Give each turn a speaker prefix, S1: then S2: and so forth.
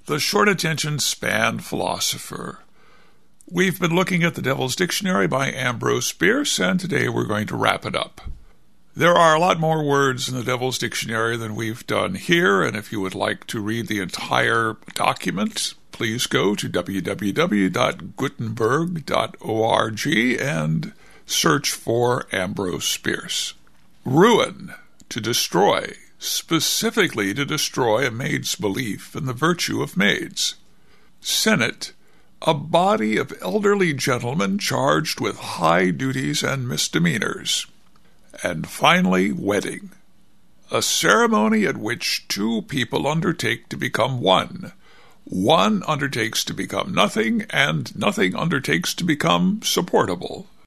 S1: the short attention span philosopher. We've been looking at the Devil's Dictionary by Ambrose Bierce, and today we're going to wrap it up. There are a lot more words in the Devil's Dictionary than we've done here, and if you would like to read the entire document, please go to www.gutenberg.org and search for Ambrose Bierce. Ruin, to destroy, specifically to destroy a maid's belief in the virtue of maids. Senate, a body of elderly gentlemen charged with high duties and misdemeanors. And finally, wedding, a ceremony at which two people undertake to become one. One undertakes to become nothing, and nothing undertakes to become supportable.